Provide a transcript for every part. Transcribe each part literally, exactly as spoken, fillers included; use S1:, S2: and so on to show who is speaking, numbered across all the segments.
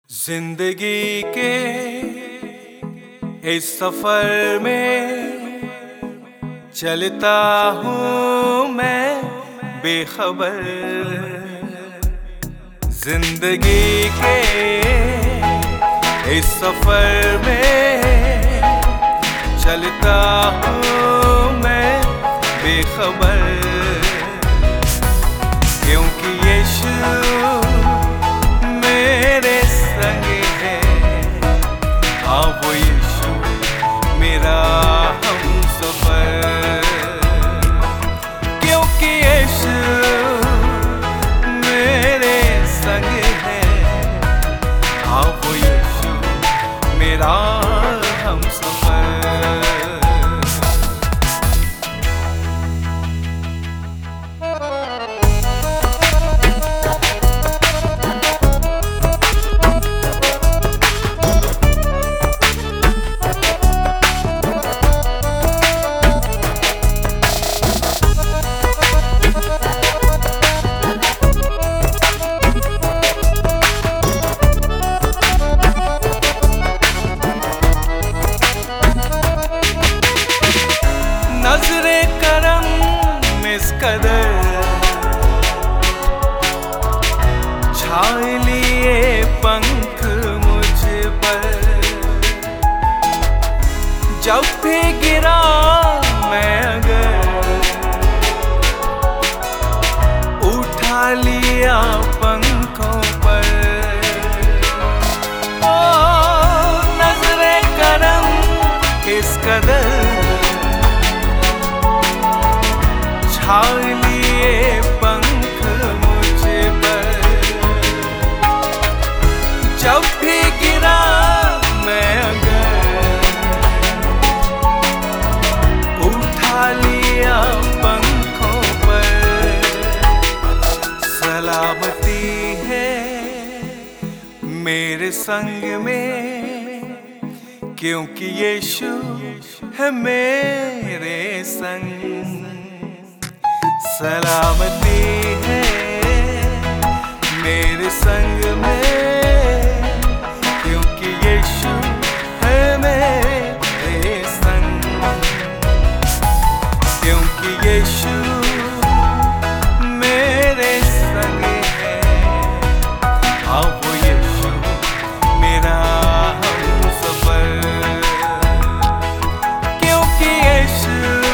S1: जिंदगी के इस सफर में चलता हूँ मैं बेखबर। जिंदगी के इस सफर में चलता हूँ मैं बेखबर, क्योंकि यीशु मेरे संग है। हाँ वो यीशु मेरा हमसफर, क्योंकि यीशु मेरे संग है। हाँ वो यीशु मेरा हमसफर। नज़रे करम इस कदर छाए लिए पंख मुझ पर, जब भी गिरा मैं अगर उठा लिया पंखों पर। ओ नज़रे करम इस कदर छाए लिए पंख मुझे पर, जब भी गिरा मैं अगर उठा लिया पंखों पर। सलामती है मेरे संग में, क्योंकि यीशु है मेरे संग। सलामती है मेरे संग में, क्योंकि यीशु है मेरे संग। क्योंकि यीशु मेरे संग है। हाँ वो यीशु मेरा हमसफर, क्योंकि यीशु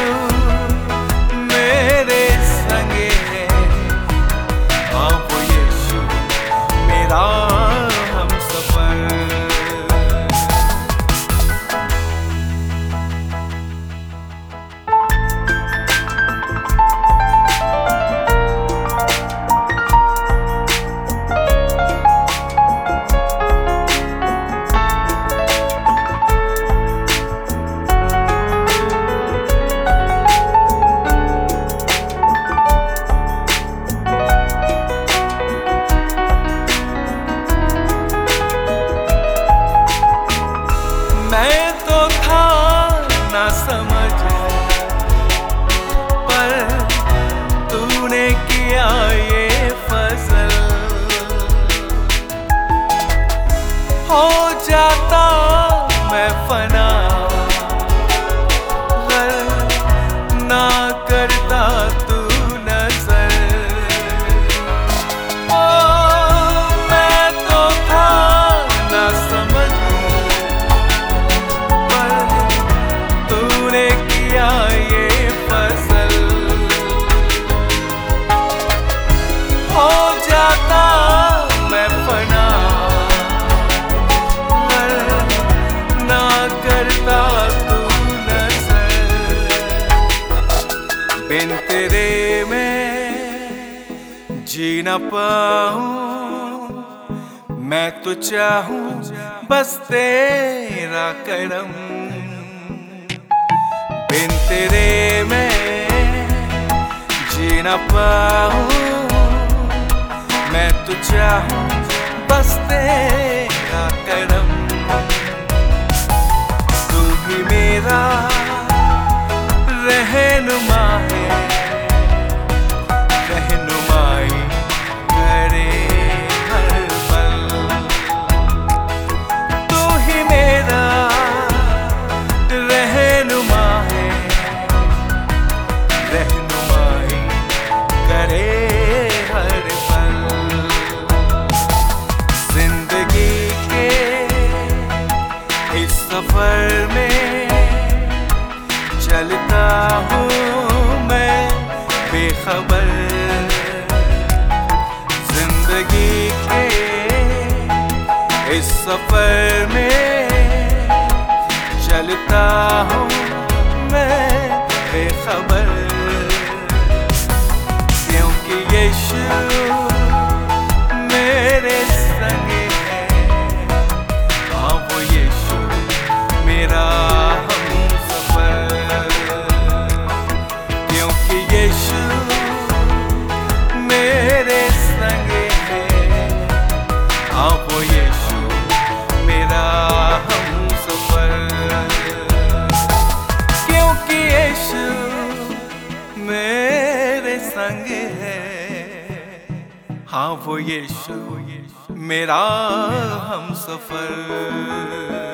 S1: मैं तो था ना समझ, पर तूने किया ये फजल। हो जाता मैं फना गर ना करता तू नजर। ओ मैं तो था ना समझ, किया ये फसल। हो जाता मैं फना ना करता तू नजर। बिन तेरे मैं जी न पाऊं, मैं तो चाहूं बस तेरा करम। बिन तेरे मैं जी न पाऊं, मैं तो चाहूं बस तेरा करम। तू ही मेरा रहनुमा है, रहनुमाई करे हर पल। सफर में चलता हूँ मैं बेखबर, जिंदगी के इस सफर में चलता हूँ मैं बेखबर, क्योंकि यीशु मेरे संग है। हाँ वो यीशु मेरा हमसफर, क्योंकि यीशु मेरे संग है। हाँ वो यीशु मेरा हमसफर, क्योंकि यीशु मेरे संग है। हाँ वो यीशु मेरा हमसफर।